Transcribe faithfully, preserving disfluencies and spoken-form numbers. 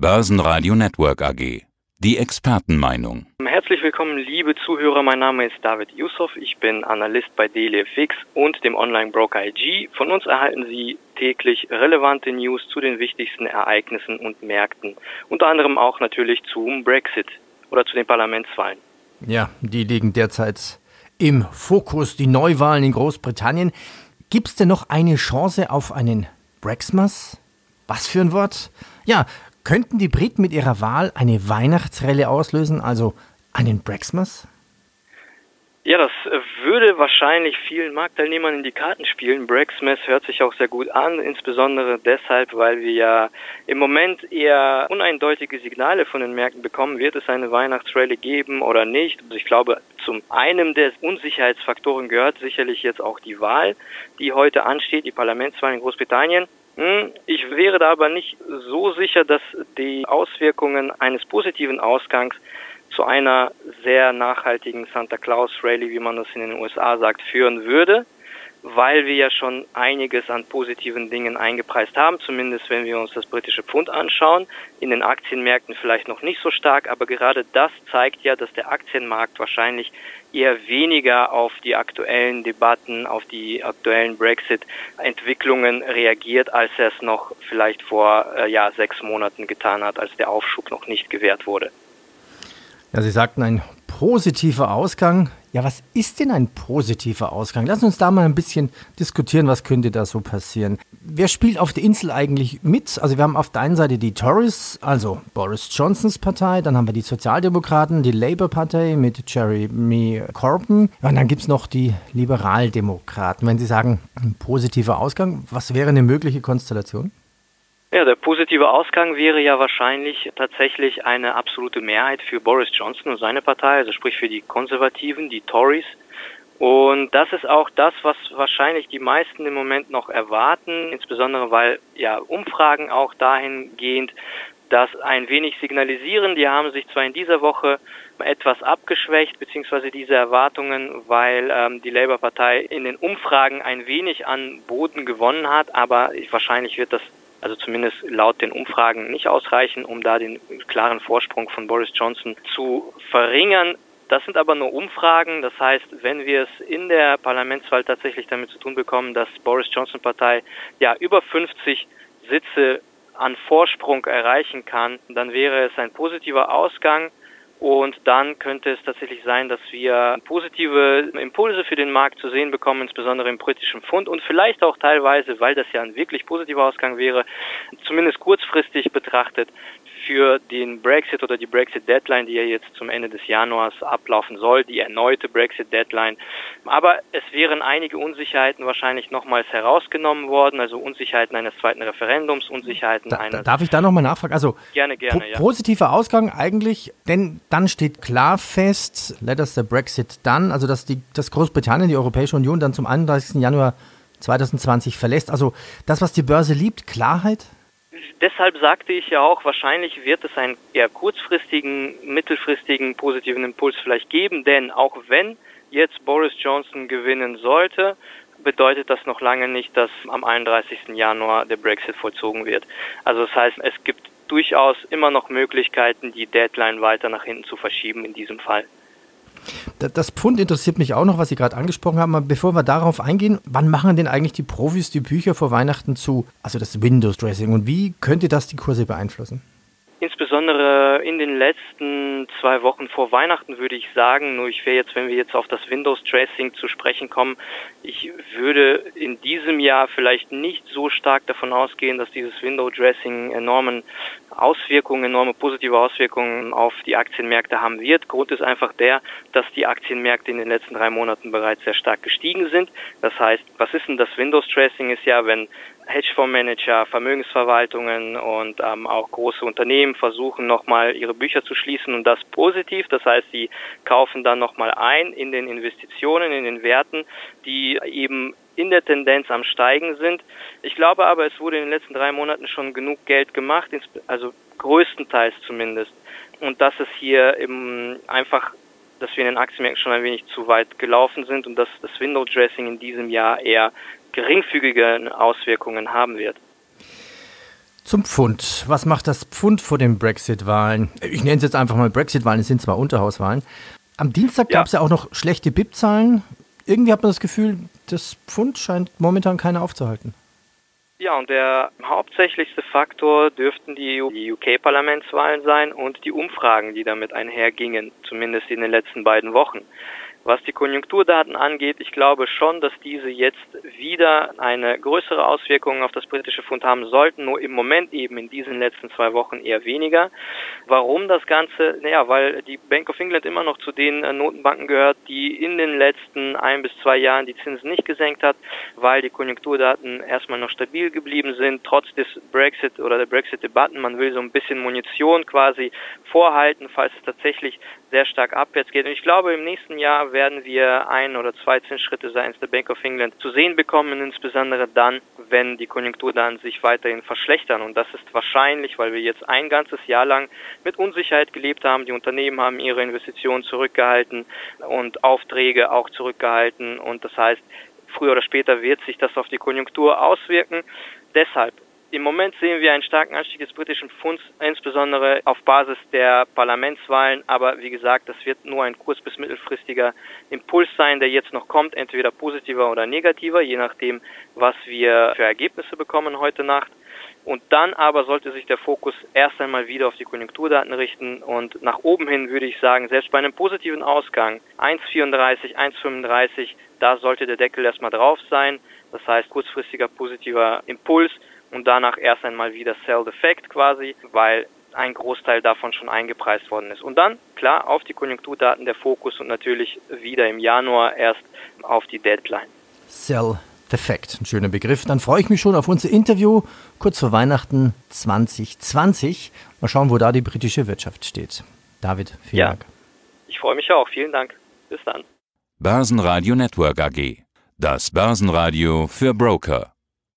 Börsenradio Network A G. Die Expertenmeinung. Herzlich willkommen, liebe Zuhörer. Mein Name ist David Yusuf. Ich bin Analyst bei DailyFX und dem Online-Broker I G. Von uns erhalten Sie täglich relevante News zu den wichtigsten Ereignissen und Märkten. Unter anderem auch natürlich zum Brexit oder zu den Parlamentswahlen. Ja, die liegen derzeit im Fokus, die Neuwahlen in Großbritannien. Gibt es denn noch eine Chance auf einen Brexmas? Was für ein Wort? Ja, könnten die Briten mit ihrer Wahl eine Weihnachtsrallye auslösen, also einen Brexmas? Ja, das würde wahrscheinlich vielen Marktteilnehmern in die Karten spielen. Brexmas hört sich auch sehr gut an, insbesondere deshalb, weil wir ja im Moment eher uneindeutige Signale von den Märkten bekommen. Wird es eine Weihnachtsrallye geben oder nicht? Also ich glaube, zum einen der Unsicherheitsfaktoren gehört sicherlich jetzt auch die Wahl, die heute ansteht, die Parlamentswahl in Großbritannien. Ich wäre da aber nicht so sicher, dass die Auswirkungen eines positiven Ausgangs zu einer sehr nachhaltigen Santa Claus Rally, wie man das in den U S A sagt, führen würde, weil wir ja schon einiges an positiven Dingen eingepreist haben, zumindest wenn wir uns das britische Pfund anschauen. In den Aktienmärkten vielleicht noch nicht so stark, aber gerade das zeigt ja, dass der Aktienmarkt wahrscheinlich eher weniger auf die aktuellen Debatten, auf die aktuellen Brexit-Entwicklungen reagiert, als er es noch vielleicht vor äh, ja, sechs Monaten getan hat, als der Aufschub noch nicht gewährt wurde. Ja, Sie sagten, ein positiver Ausgang. Ja, was ist denn ein positiver Ausgang? Lass uns da mal ein bisschen diskutieren, was könnte da so passieren. Wer spielt auf der Insel eigentlich mit? Also wir haben auf der einen Seite die Tories, also Boris Johnsons Partei, dann haben wir die Sozialdemokraten, die Labour-Partei mit Jeremy Corbyn. Ja, und dann gibt es noch die Liberaldemokraten. Wenn Sie sagen, ein positiver Ausgang, was wäre eine mögliche Konstellation? Ja, der positive Ausgang wäre ja wahrscheinlich tatsächlich eine absolute Mehrheit für Boris Johnson und seine Partei, also sprich für die Konservativen, die Tories. Und das ist auch das, was wahrscheinlich die meisten im Moment noch erwarten, insbesondere weil ja Umfragen auch dahingehend das ein wenig signalisieren. Die haben sich zwar in dieser Woche etwas abgeschwächt, beziehungsweise diese Erwartungen, weil ähm, die Labour-Partei in den Umfragen ein wenig an Boden gewonnen hat, aber wahrscheinlich wird das also zumindest laut den Umfragen nicht ausreichen, um da den klaren Vorsprung von Boris Johnson zu verringern. Das sind aber nur Umfragen. Das heißt, wenn wir es in der Parlamentswahl tatsächlich damit zu tun bekommen, dass Boris Johnson Partei ja über fünfzig Sitze an Vorsprung erreichen kann, dann wäre es ein positiver Ausgang. Und dann könnte es tatsächlich sein, dass wir positive Impulse für den Markt zu sehen bekommen, insbesondere im britischen Pfund und vielleicht auch teilweise, weil das ja ein wirklich positiver Ausgang wäre, zumindest kurzfristig betrachtet, für den Brexit oder die Brexit-Deadline, die ja jetzt zum Ende des Januars ablaufen soll, die erneute Brexit-Deadline. Aber es wären einige Unsicherheiten wahrscheinlich nochmals herausgenommen worden, also Unsicherheiten eines zweiten Referendums, Unsicherheiten da, eines... Darf ich da nochmal nachfragen? Also gerne, gerne, po- ja. Positiver Ausgang eigentlich, denn dann steht klar fest, let us the Brexit done, also dass, die, dass Großbritannien die Europäische Union dann zum einunddreißigsten Januar zweitausendzwanzig verlässt. Also das, was die Börse liebt, Klarheit? Deshalb sagte ich ja auch, wahrscheinlich wird es einen eher kurzfristigen, mittelfristigen positiven Impuls vielleicht geben, denn auch wenn jetzt Boris Johnson gewinnen sollte, bedeutet das noch lange nicht, dass am einunddreißigsten Januar der Brexit vollzogen wird. Also das heißt, es gibt durchaus immer noch Möglichkeiten, die Deadline weiter nach hinten zu verschieben in diesem Fall. Das Pfund interessiert mich auch noch, was Sie gerade angesprochen haben. Aber bevor wir darauf eingehen, wann machen denn eigentlich die Profis die Bücher vor Weihnachten zu? Also das Windows-Dressing. Und wie könnte das die Kurse beeinflussen? Insbesondere in den letzten zwei Wochen vor Weihnachten würde ich sagen, nur ich wäre jetzt, wenn wir jetzt auf das Windows-Dressing zu sprechen kommen, ich würde in diesem Jahr vielleicht nicht so stark davon ausgehen, dass dieses Windows-Dressing enormen Auswirkungen, enorme positive Auswirkungen auf die Aktienmärkte haben wird. Grund ist einfach der, dass die Aktienmärkte in den letzten drei Monaten bereits sehr stark gestiegen sind. Das heißt, was ist denn das Windows-Dressing? Ist ja, wenn Hedgefondsmanager, Vermögensverwaltungen und ähm, auch große Unternehmen versuchen nochmal ihre Bücher zu schließen und das positiv. Das heißt, sie kaufen dann nochmal ein in den Investitionen, in den Werten, die eben in der Tendenz am Steigen sind. Ich glaube aber, es wurde in den letzten drei Monaten schon genug Geld gemacht, also größtenteils zumindest. Und dass es hier eben einfach, dass wir in den Aktienmärkten schon ein wenig zu weit gelaufen sind und dass das Window-Dressing in diesem Jahr eher geringfügige Auswirkungen haben wird. Zum Pfund. Was macht das Pfund vor den Brexit-Wahlen? Ich nenne es jetzt einfach mal Brexit-Wahlen, es sind zwar Unterhauswahlen. Am Dienstag Ja. gab es ja auch noch schlechte B I P-Zahlen. Irgendwie hat man das Gefühl, das Pfund scheint momentan keiner aufzuhalten. Ja, und der hauptsächlichste Faktor dürften die U K-Parlamentswahlen sein und die Umfragen, die damit einhergingen, zumindest in den letzten beiden Wochen. Was die Konjunkturdaten angeht, ich glaube schon, dass diese jetzt wieder eine größere Auswirkung auf das britische Pfund haben sollten, nur im Moment eben in diesen letzten zwei Wochen eher weniger. Warum das Ganze? Naja, weil die Bank of England immer noch zu den Notenbanken gehört, die in den letzten ein bis zwei Jahren die Zinsen nicht gesenkt hat, weil die Konjunkturdaten erstmal noch stabil geblieben sind, trotz des Brexit oder der Brexit-Debatten. Man will so ein bisschen Munition quasi vorhalten, falls es tatsächlich sehr stark abwärts geht. Und ich glaube, im nächsten Jahr werden wir ein oder zwei Zinsschritte seitens der Bank of England zu sehen bekommen, insbesondere dann, wenn die Konjunkturdaten sich weiterhin verschlechtern. Und das ist wahrscheinlich, weil wir jetzt ein ganzes Jahr lang mit Unsicherheit gelebt haben. Die Unternehmen haben ihre Investitionen zurückgehalten und Aufträge auch zurückgehalten. Und das heißt, früher oder später wird sich das auf die Konjunktur auswirken. Deshalb im Moment sehen wir einen starken Anstieg des britischen Pfunds, insbesondere auf Basis der Parlamentswahlen. Aber wie gesagt, das wird nur ein kurz- bis mittelfristiger Impuls sein, der jetzt noch kommt, entweder positiver oder negativer, je nachdem, was wir für Ergebnisse bekommen heute Nacht. Und dann aber sollte sich der Fokus erst einmal wieder auf die Konjunkturdaten richten. Und nach oben hin würde ich sagen, selbst bei einem positiven Ausgang, eins Komma vierunddreißig, eins Komma fünfunddreißig, da sollte der Deckel erstmal drauf sein. Das heißt, kurzfristiger positiver Impuls. Und danach erst einmal wieder Sell-Effekt quasi, weil ein Großteil davon schon eingepreist worden ist. Und dann, klar, auf die Konjunkturdaten der Fokus und natürlich wieder im Januar erst auf die Deadline. Sell-Effekt, ein schöner Begriff. Dann freue ich mich schon auf unser Interview kurz vor Weihnachten zwanzig zwanzig. Mal schauen, wo da die britische Wirtschaft steht. David, vielen Ja, Dank. Ich freue mich auch. Vielen Dank. Bis dann. Börsenradio Network A G. Das Börsenradio für Broker.